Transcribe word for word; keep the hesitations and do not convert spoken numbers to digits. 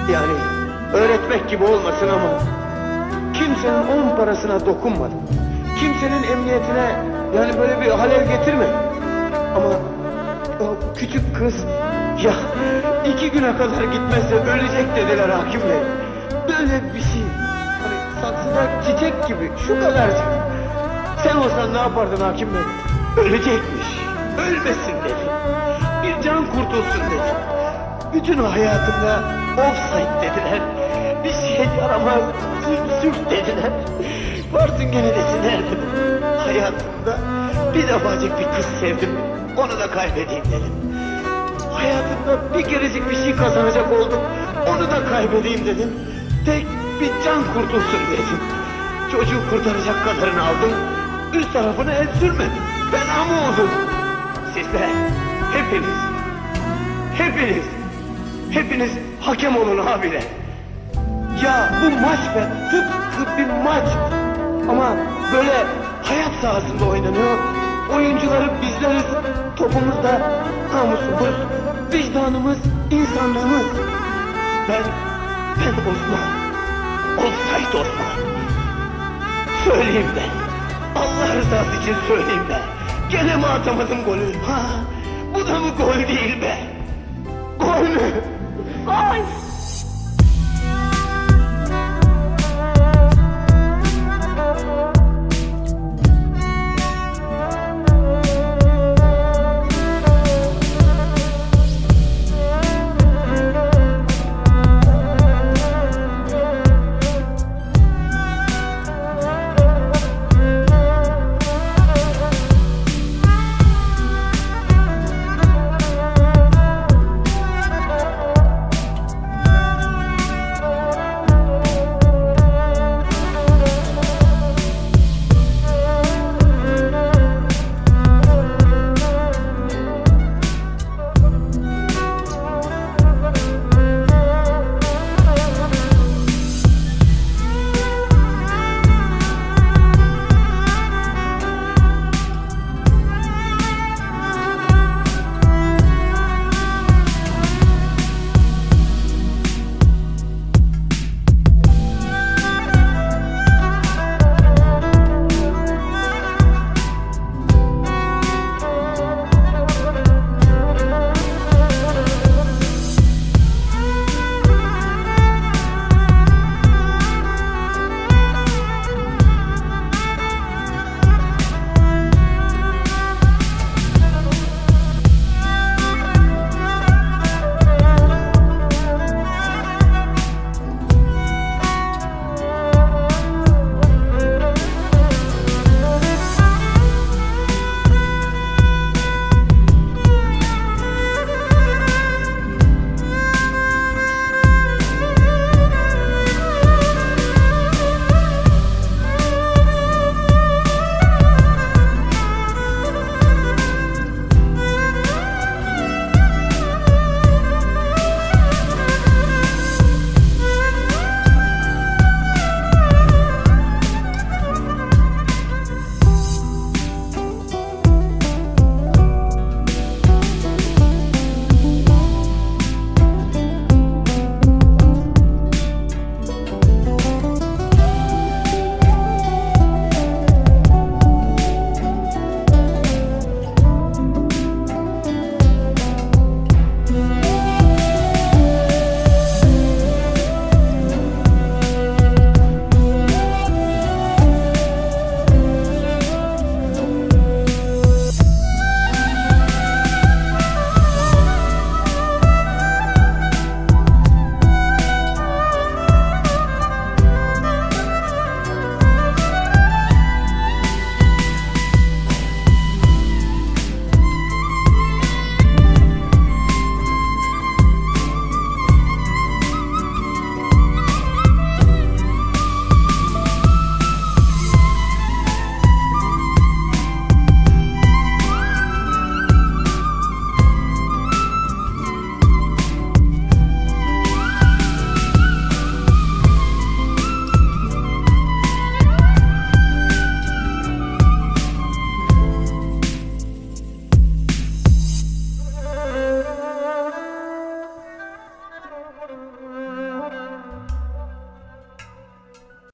Yani öğretmek gibi olmasın ama kimsenin on parasına dokunmadım. Kimsenin emniyetine yani böyle bir halel getirmedim. Ama o küçük kız ya iki güne kadar gitmezse ölecek dediler hakim bey. Böyle bir şey. Hani saksıda çiçek gibi şu kadarcık. Sen olsan ne yapardın hakim bey? Ölecekmiş. Ölmesin dedi. Bir can kurtulsun dedi. Bütün hayatımda offside dediler. Bir şey yaramaz. Sürf sürf dediler. Varsın gene desinler dedim. Hayatımda bir defacık bir kız sevdim. Onu da kaybedeyim dedim. Hayatımda bir kerecik bir şey kazanacak oldum. Onu da kaybedeyim dedim. Tek bir can kurtulsun dedim. Çocuğu kurtaracak kadarını aldım. Üst tarafını el sürmedim. Ben ama oldum. Sizler hepiniz, hepiniz, hepiniz hakem olun abiler. Ya bu maç be, tıpkı bir maç. Ama böyle hayat sahasında oynanıyor. Oyuncuları bizleriz. Topumuzda namusumuz, vicdanımız, insanlığımız. Ben, ben Osman. Offside Osman. Söyleyeyim ben. Allah rızası için söyleyeyim ben. Gene mi atamadım golü? Ha, bu da mı gol değil be? Gol mü? Gol!